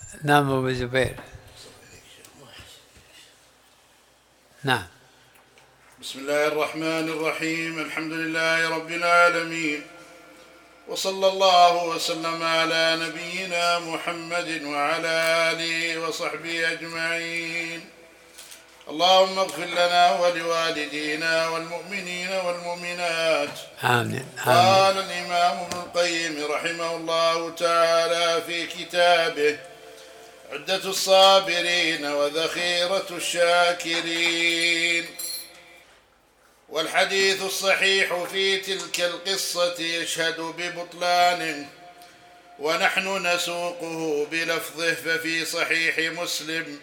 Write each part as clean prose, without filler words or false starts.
نعم أبو زبير. نعم. بسم الله الرحمن الرحيم. الحمد لله رب العالمين، وصلى الله وسلم على نبينا محمد وعلى آله وصحبه أجمعين. اللهم اغفر لنا ولوالدينا والمؤمنين والمؤمنات. آمين. قال الإمام ابن القيم رحمه الله تعالى في كتابه عدة الصابرين وذخيرة الشاكرين: والحديث الصحيح في تلك القصة يشهد ببطلانه، ونحن نسوقه بلفظه، ففي صحيح مسلم.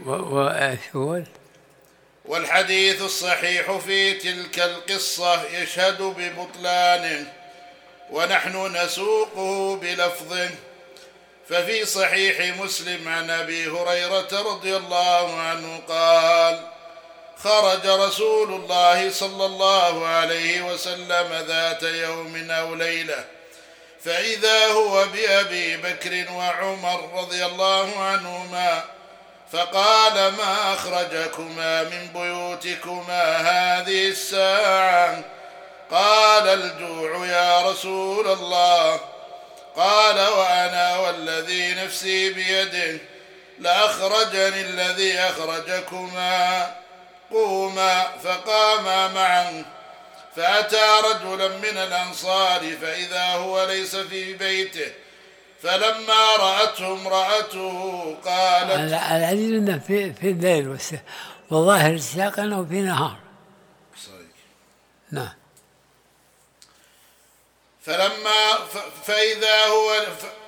والحديث الصحيح في تلك القصة يشهد ببطلانه، ونحن نسوقه بلفظه، ففي صحيح مسلم عن أبي هريرة رضي الله عنه قال: خرج رسول الله صلى الله عليه وسلم ذات يوم أو ليلة، فإذا هو بأبي بكر وعمر رضي الله عنهما، فقال: ما أخرجكما من بيوتكما هذه الساعة؟ قال: الجوع يا رسول الله. قال: وأنا والذي نفسي بيده لأخرجني الذي أخرجكما. قوما. فقاما معا، فأتى رجلا من الأنصار فإذا هو ليس في بيته، فلما رأته امرأته قالت: العزيز أنه في الليل، وظاهر السياق أنه في نهار. نعم. فإذا هو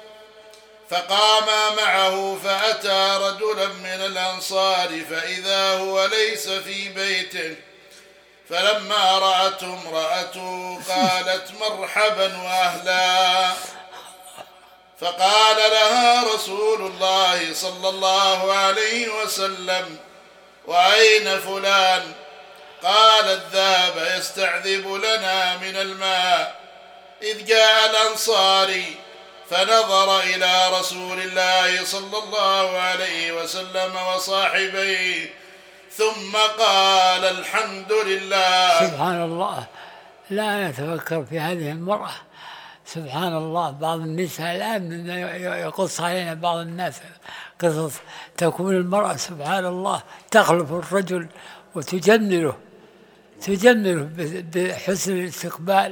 فقام معه، فأتى رجلا من الأنصار فإذا هو ليس في بيته، فلما رأته امرأته قالت: مرحبا وأهلا. فقال لها رسول الله صلى الله عليه وسلم: وأين فلان؟ قالت: ذهب يستعذب لنا من الماء. إذ جاء الأنصاري فنظر إلى رسول الله صلى الله عليه وسلم وصاحبيه، ثم قال: الحمد لله. سبحان الله، لا نتفكر في هذه المرأة. سبحان الله، بعض النساء الآن يقص علينا بعض الناس قصص تكون المرأة سبحان الله تخلف الرجل وتجمله بحسن الاستقبال.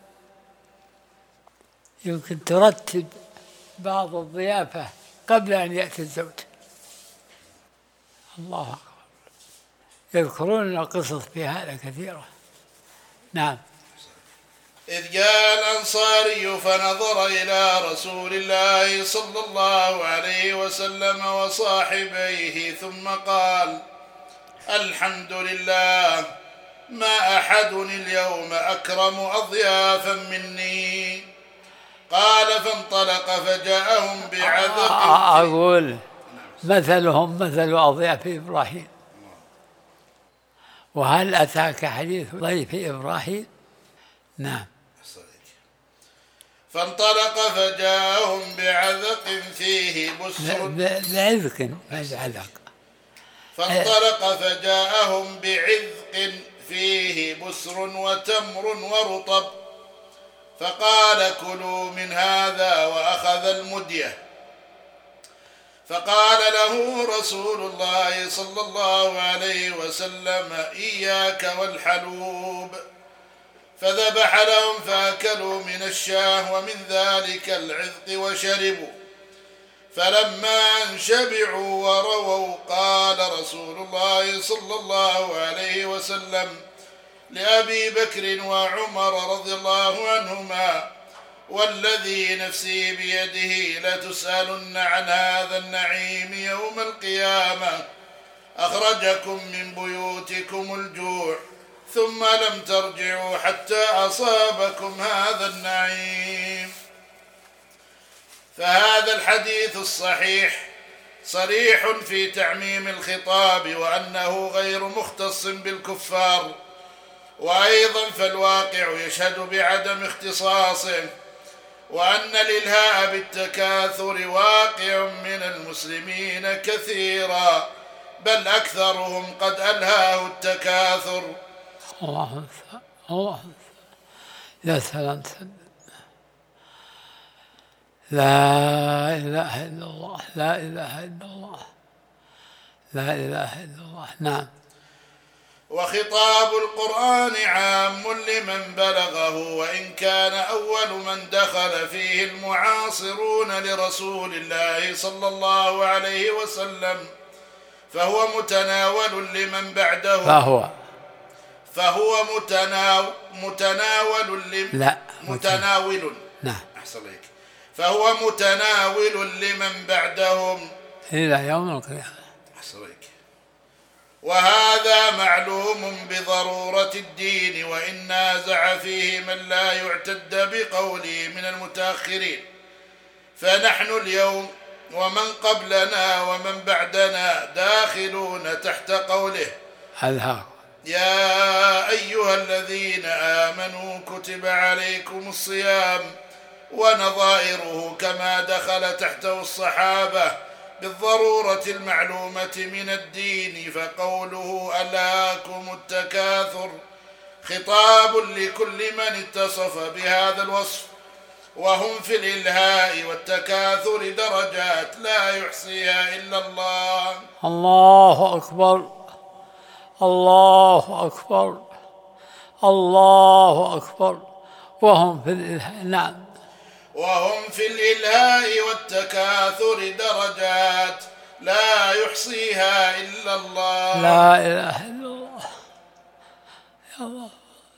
يمكن ترتب بعض الضيافة قبل أن يأتي الزوج. الله أكبر. يذكرون قصص في هذا كثيرة. نعم. إذ جاء الأنصاري فنظر إلى رسول الله صلى الله عليه وسلم وصاحبيه، ثم قال: الحمد لله، ما أحد اليوم أكرم أضيافا مني. قال: فانطلق فجاءهم بعذق. أقول مثلهم مثل أضياف إبراهيم. وهل أتاك حديث ضيف إبراهيم؟ نعم. فانطلق فجاءهم بعذق فيه بسر. بعذق عذق. فانطلق فجاءهم بعذق فيه بسر وتمر ورطب، فقال: كلوا من هذا، وأخذ المدية. فقال له رسول الله صلى الله عليه وسلم: إياك والحلوب. فذبح لهم فأكلوا من الشاه ومن ذلك العذق وشربوا. فلما أن شبعوا ورووا قال رسول الله صلى الله عليه وسلم لأبي بكر وعمر رضي الله عنهما: والذي نفسي بيده لتسألن عن هذا النعيم يوم القيامة. أخرجكم من بيوتكم الجوع، ثم لم ترجعوا حتى أصابكم هذا النعيم. فهذا الحديث الصحيح صريح في تعميم الخطاب، وأنه غير مختص بالكفار، وأيضا فالواقع يشهد بعدم اختصاصه. وأن الإلهاء بالتكاثر واقع من المسلمين كثيرا، بل أكثرهم قد ألهاه التكاثر. الله الله، يا سلام. لا إله إلا الله، لا إله إلا الله، لا إله إلا الله. نعم. وخطاب القرآن عام لمن بلغه، وإن كان أول من دخل فيه المعاصرون لرسول الله صلى الله عليه وسلم، فهو متناول لمن بعده. فهو متناول. نعم. أحسن لك. فهو متناول لمن بعدهم إلى يوم القيامة. أحسن لك. وهذا معلوم بضرورة الدين، وإن نازع فيه من لا يعتد بقوله من المتأخرين، فنحن اليوم ومن قبلنا ومن بعدنا داخلون تحت قوله: يا أيها الذين آمنوا كتب عليكم الصيام، ونظائره كما دخل تحته الصحابة بالضرورة المعلومة من الدين. فقوله ألهاكم التكاثر خطاب لكل من اتصف بهذا الوصف، وهم في الإلهاء والتكاثر درجات لا يحصيها إلا الله. الله أكبر، الله أكبر، الله أكبر. وهم في الإلهاء. نعم. وهم في الإلهاء والتكاثر درجات لا يحصيها إلا الله. لا إله إلا الله. يا الله.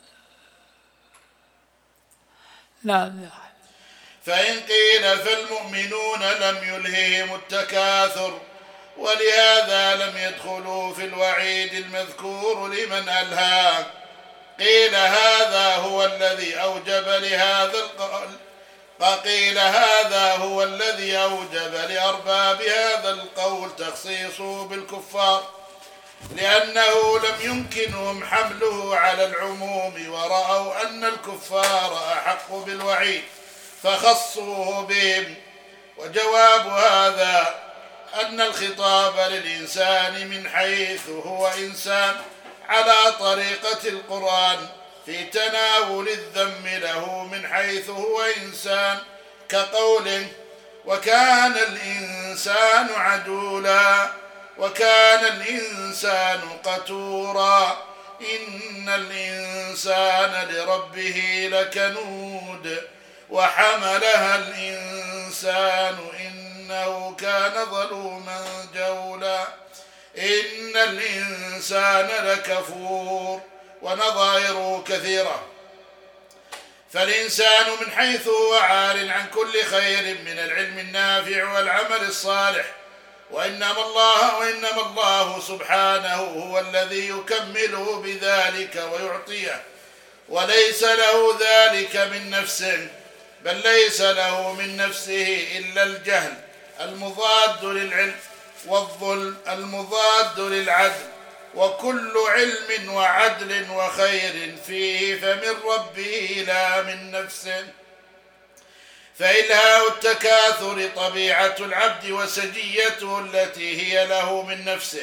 نعم. فإن قيل فالمؤمنون لم يلههم التكاثر، ولهذا لم يدخلوا في الوعيد المذكور لمن ألهاه. قيل هذا هو الذي أوجب لأرباب هذا القول تخصيصه بالكفار، لأنه لم يمكنهم حمله على العموم، ورأوا أن الكفار أحق بالوعيد فخصوه بهم. وجواب هذا أن الخطاب للإنسان من حيث هو إنسان على طريقة القرآن في تناول الذم له من حيث هو إنسان، كقوله: وكان الإنسان عجولا، وكان الإنسان قتورا، إن الإنسان لربه لكنود، وحملها الإنسان إنه كان ظلوما جهولا، إن الإنسان لكفور، ونظائره كثيرة. فالإنسان من حيث هو عار عن كل خير من العلم النافع والعمل الصالح، وإنما الله سبحانه هو الذي يكمله بذلك ويعطيه، وليس له ذلك من نفسه، بل ليس له من نفسه إلا الجهل المضاد للعلم، والظلم المضاد للعدل، وكل علم وعدل وخير فيه فمن ربه لا من نفسه. فإلهاء التكاثر طبيعة العبد وسجيته التي هي له من نفسه.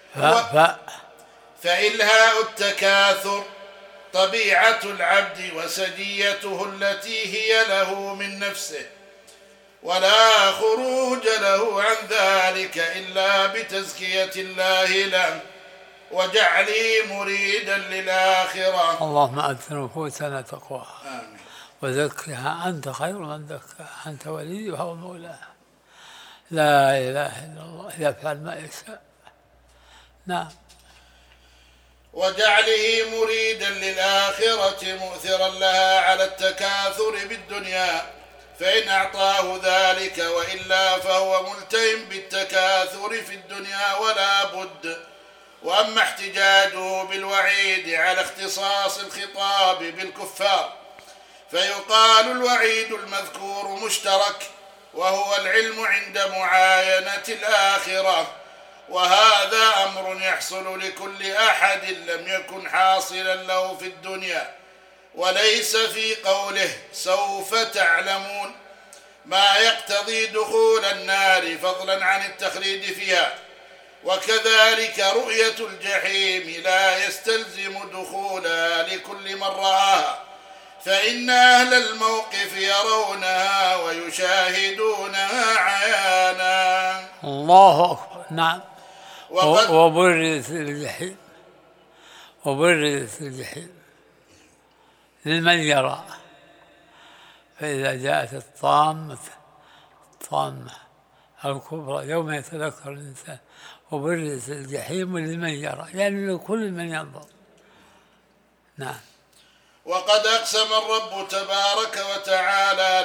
فإلهاء التكاثر طبيعة العبد وسجيته التي هي له من نفسه، ولا خروج له عن ذلك إلا بتزكية الله له وجعله مريدا للآخرة. اللهم آت نفوسنا تقواها. آمين. وزكها أنت خير من زكاها، أنت وليها ومولاها. لا إله إلا الله، يفعل ما يشاء. نعم. وجعله مريدا للآخرة مؤثرا لها على التكاثر بالدنيا، فإن أعطاه ذلك، وإلا فهو ملتهم بالتكاثر في الدنيا ولا بد. وأما احتجاجه بالوعيد على اختصاص الخطاب بالكفار، فيقال الوعيد المذكور مشترك، وهو العلم عند معاينة الآخرة، وهذا أمر يحصل لكل أحد لم يكن حاصلا له في الدنيا، وليس في قوله سوف تعلمون ما يقتضي دخول النار فضلا عن التخليد فيها، وكذلك رؤية الجحيم لا يستلزم دخولها لكل من رآها، فإن أهل الموقف يرونها ويشاهدونها عيانا. الله أكبر. نعم. وقد وبرزت الجحيم، وبرزت الجحيم لمن يرى، فإذا جاءت الطامة الكبرى يوم يتذكر الإنسان وبرزت الجحيم لمن يرى، يعني لكل من ينظر. نعم. وقد أقسم الرب تبارك وتعالى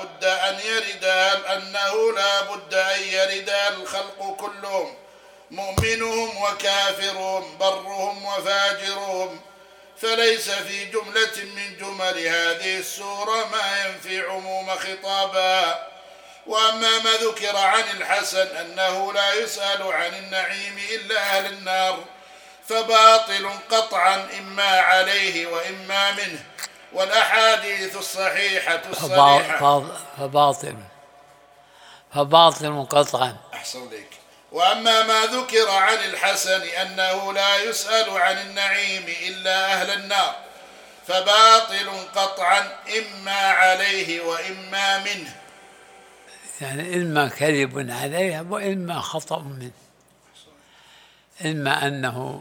أنه لا بد أن يرد الخلق كلهم، مؤمنهم وكافرهم، برهم وفاجرهم، فليس في جملة من جمل هذه السورة ما ينفي عموم خطابها. وأما ما ذكر عن الحسن أنه لا يسأل عن النعيم إلا أهل النار فباطل قطعا، إما عليه وإما منه، والأحاديث الصحيحة الصريحة فباطل قطعا. أحسن لك. وأما ما ذكر عن الحسن أنه لا يسأل عن النعيم إلا أهل النار فباطل قطعا، إما عليه وإما منه، يعني إما كذب عليه وإما خطأ منه، إما أنه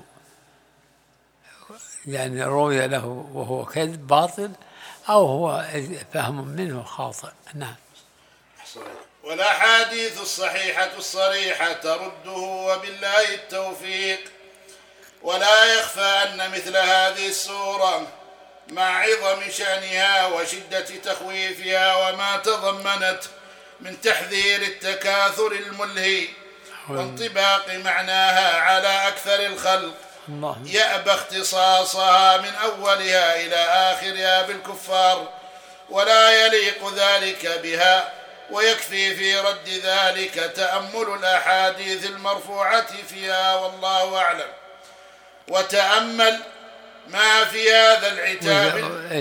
يعني روي له وهو كذب باطل، أو هو فهم منه خاطئ. نعم. والأحاديث الصحيحة الصريحة ترده، وبالله التوفيق. ولا يخفى أن مثل هذه السورة مع عظم شأنها وشدة تخويفها وما تضمنت من تحذير التكاثر الملهي وانطباق معناها على أكثر الخلق يأبى اختصاصها من أولها إلى آخرها بالكفار، ولا يليق ذلك بها، ويكفي في رد ذلك تأمل الأحاديث المرفوعة فيها، والله أعلم. وتأمل ما في هذا العتاب.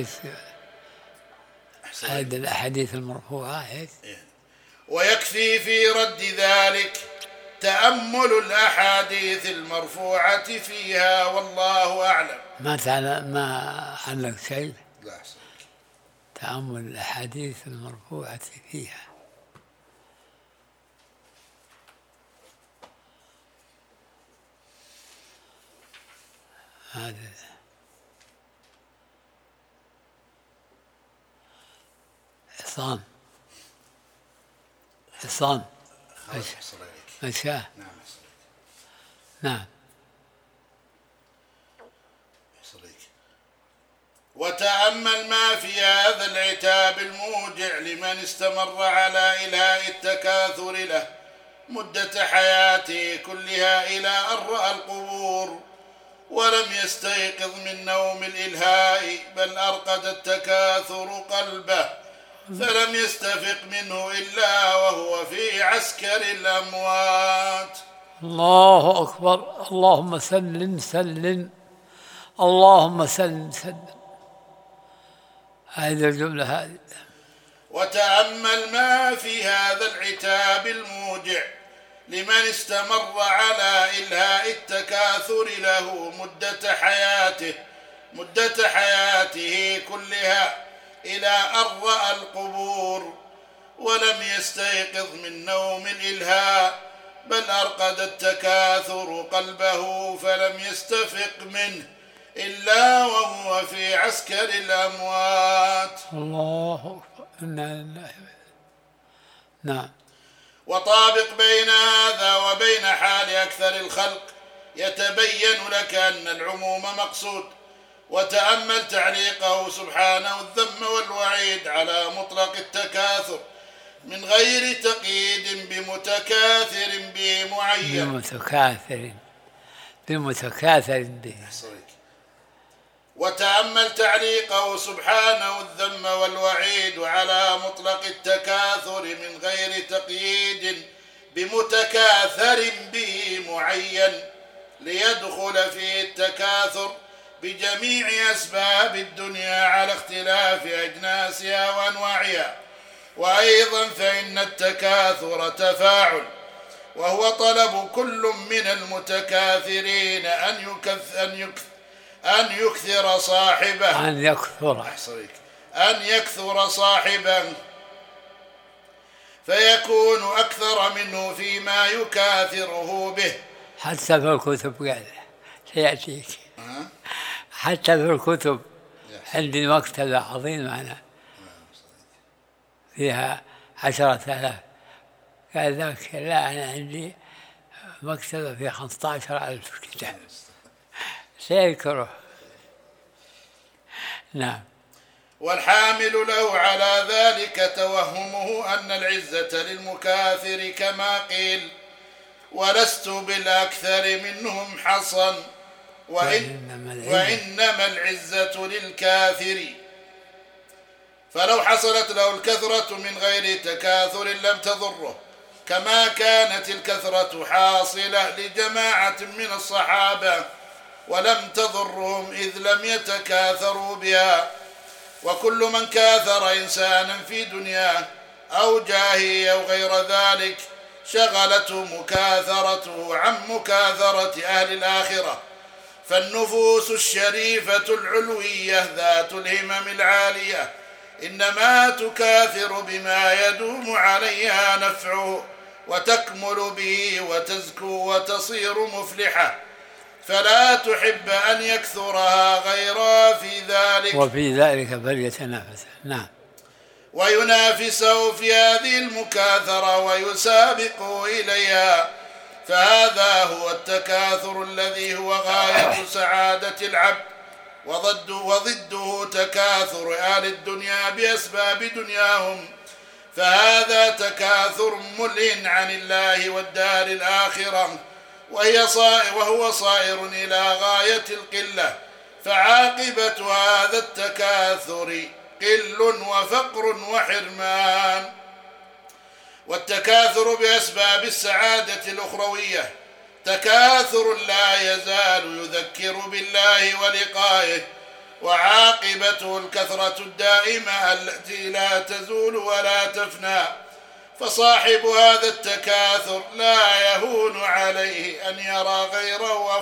هذه الأحاديث المرفوعة. ويكفي في رد ذلك تأمل الأحاديث المرفوعة فيها، والله أعلم. ما علق شيء؟ لا. تأمل الأحاديث المرفوعة فيها. هذا حصان مشاه. نعم. وتأمل ما في هذا العتاب الموجع لمن استمر على إله التكاثر له مدة حياته كلها إلى أن رأى القبور ولم يستيقظ من نوم الإلهاء، بل أرقد التكاثر قلبه فلم يستفق منه إلا وهو في عسكر الأموات. الله أكبر. اللهم سلم سلم، اللهم سلم سلم. هذه الجملة هذه. وتأمل ما في هذا العتاب الموجع لمن استمر على إلهاء التكاثر له مدة حياته كلها إلى أن رأى القبور ولم يستيقظ من نوم الإلهاء، بل أرقد التكاثر قلبه فلم يستفق منه إلا وهو في عسكر الأموات. الله أكبر. نعم. وطابق بين هذا وبين حال أكثر الخلق يتبين لك أن العموم مقصود. وتأمل تعليقه سبحانه الذم والوعيد على مطلق التكاثر من غير تقييد بمتكاثر به معين. بمتكاثر به. وتأمل تعليقه سبحانه الذم والوعيد على مطلق التكاثر من غير تقييد بمتكاثر به معين، ليدخل فيه التكاثر بجميع أسباب الدنيا على اختلاف أجناسها وأنواعها. وأيضا فإن التكاثر تفاعل، وهو طلب كل من المتكاثرين أن يكثر صاحبه، أن يكثر صاحبه فيكون أكثر منه فيما يكاثره به. حتى في الكتب قاعدة سيأتيك، حتى في الكتب عندي مكتبة عظيمة أنا فيها 10,000. قال ذاك لا أنا عندي مكتبة فيها 15,000 كتاب سيذكره. نعم. والحامل له على ذلك توهمه أن العزة للمكاثر كما قيل: ولست بالأكثر منهم حصن وإنما العزة للكاثر. فلو حصلت له الكثرة من غير تكاثر لم تضره، كما كانت الكثرة حاصلة لجماعة من الصحابة ولم تضرهم إذ لم يتكاثروا بها. وكل من كاثر إنسانا في دنياه أو جاهه أو غير ذلك شغلته مكاثرته عن مكاثرة أهل الآخرة. فالنفوس الشريفة العلوية ذات الهمم العالية إنما تكاثر بما يدوم عليها نفعه وتكمل به وتزكو وتصير مفلحة، فلا تحب أن يكثرها غيرها في ذلك، وفي ذلك فليتنافس. نعم. وينافسه في هذه المكاثرة ويسابقه إليها، فهذا هو التكاثر الذي هو غاية سعادة العبد. وضده تكاثر أهل الدنيا بأسباب دنياهم، فهذا تكاثر ملهٍ عن الله والدار الآخرة، وهو صائر إلى غاية القلة. فعاقبة هذا التكاثر قل وفقر وحرمان. والتكاثر بأسباب السعادة الأخروية تكاثر لا يزال يذكر بالله ولقائه، وعاقبته الكثرة الدائمة التي لا تزول ولا تفنى. فصاحب هذا التكاثر لا يهون عليه أن يرى غيره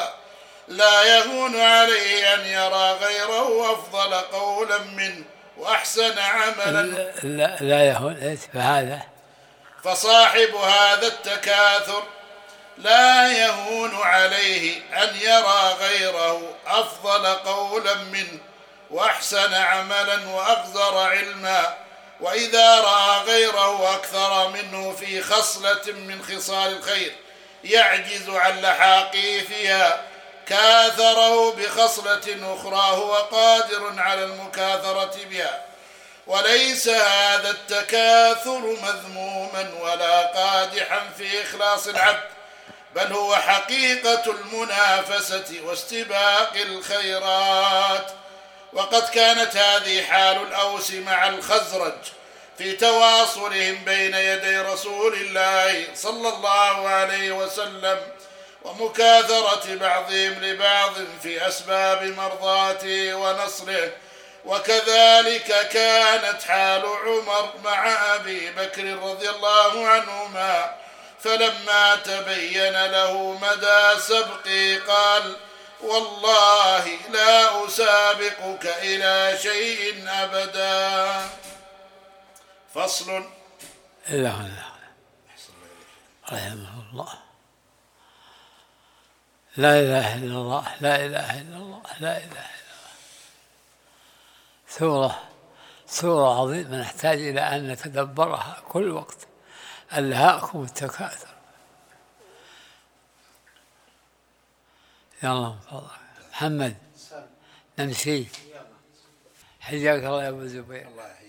أفضل قولا منه وأحسن عملا. لا يهون فهذا. فصاحب هذا التكاثر لا يهون عليه أن يرى غيره أفضل قولا منه وأحسن عملا وأغزر علما. وإذا رأى غيره أكثر منه في خصلة من خصال الخير يعجز عن لحاقه فيها كاثره بخصلة أخرى هو قادر على المكاثرة بها. وليس هذا التكاثر مذموما ولا قادحا في إخلاص العبد، بل هو حقيقة المنافسة واستباق الخيرات. وقد كانت هذه حال الأوس مع الخزرج في تواصلهم بين يدي رسول الله صلى الله عليه وسلم، ومكاثرة بعضهم لبعض في أسباب مرضاته ونصره. وكذلك كانت حال عمر مع أبي بكر رضي الله عنهما، فلما تبين له مدى سبقي قال: والله لا أسابقك إلى شيء أبدا. فصل. رحمه الله. لا إله إلا الله، لا إله إلا الله، لا إله إلا الله. سورة عظيمة نحتاج إلى أن نتدبرها كل وقت. ألهاكم التكاثر. يلا تفضل محمد نمشي. حياك الله يا أبو زبير.